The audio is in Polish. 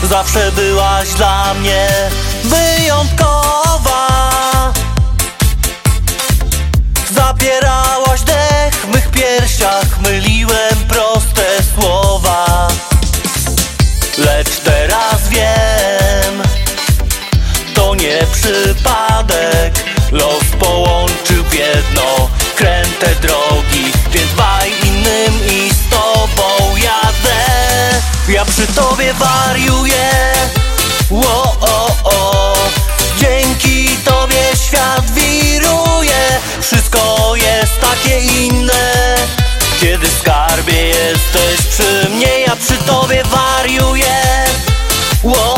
Zawsze byłaś dla mnie wyjątkowa. Zapierałaś dech w mych piersiach, myliłem proste słowa. Lecz teraz wiem, to nie przypadek. Los połączył w jedno kręte drogi, więc dbaj innym i z tobą jadę. Ja przy tobie wariuję, o. Dzięki tobie świat wiruje. Wszystko jest takie inne, kiedy skarbie jesteś przy mnie. Ja przy tobie wariuję, o.